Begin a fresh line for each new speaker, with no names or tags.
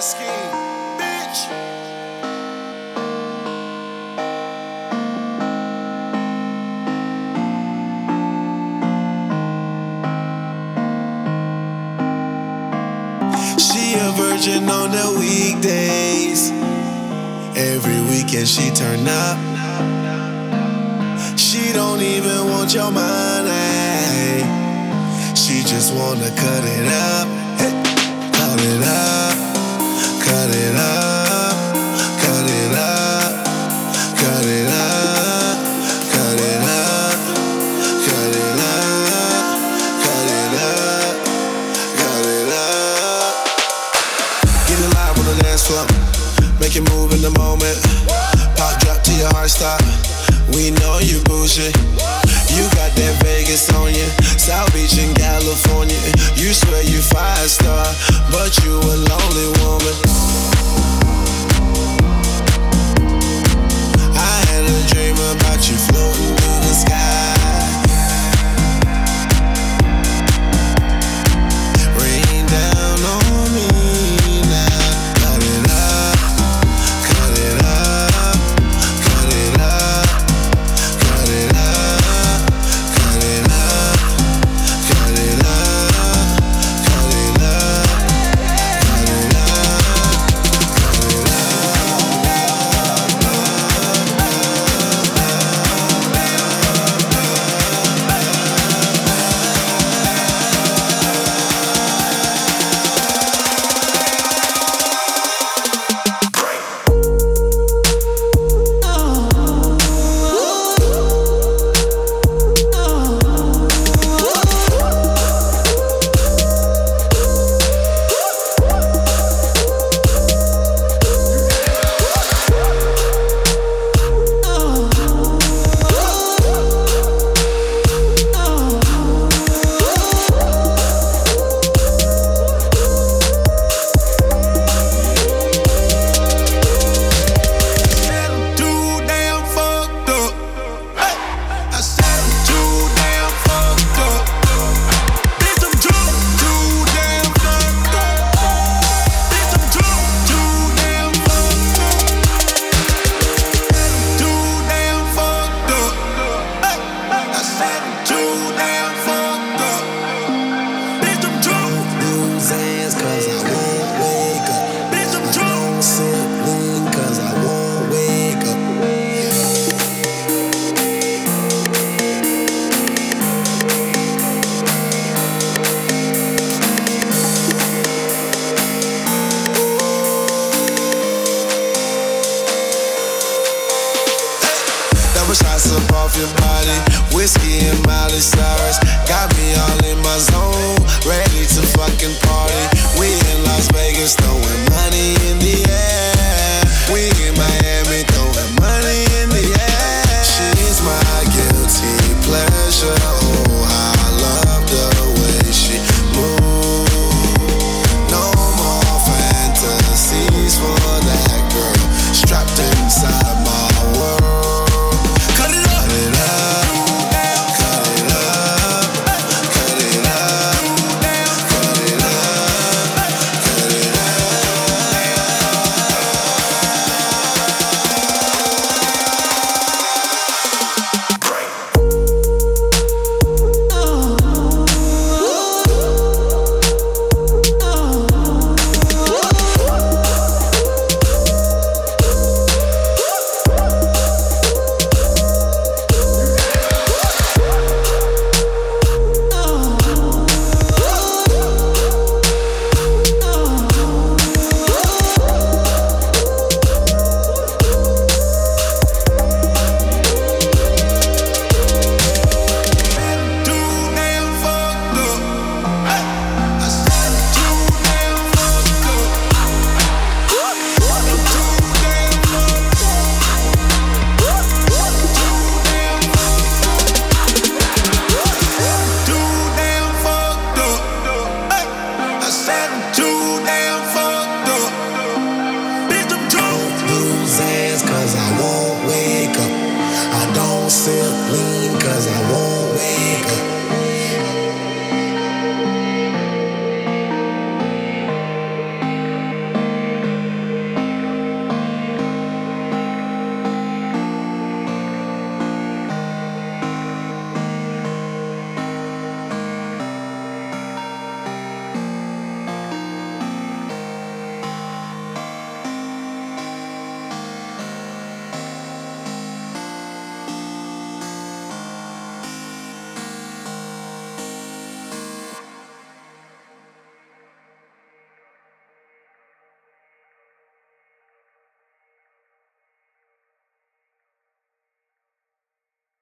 scheme, bitch. She a virgin on the weekdays. Every weekend she turn up. She don't even want your money. She just wanna cut it up. Hey. Cut it up. Cut it up. Cut it up. Cut it up. Cut it up. Cut it up. Cut it up. Cut it up. Get it live on the dance floor. Make it move in the moment. Pop drop till your heart stop. We know you bullshit. You got that Vegas on you, South Beach in California. You swear you 5-star, but you a lonely woman. I had a dream about you floating through the sky. Rain down on me now. Cut it up, cut it up, cut it up, cut it up, cut it up, cut it up, cut it up, cut it shots up off your body, whiskey and Miley Cyrus got me all in my zone, ready to fucking party. We in Las Vegas throwing money in the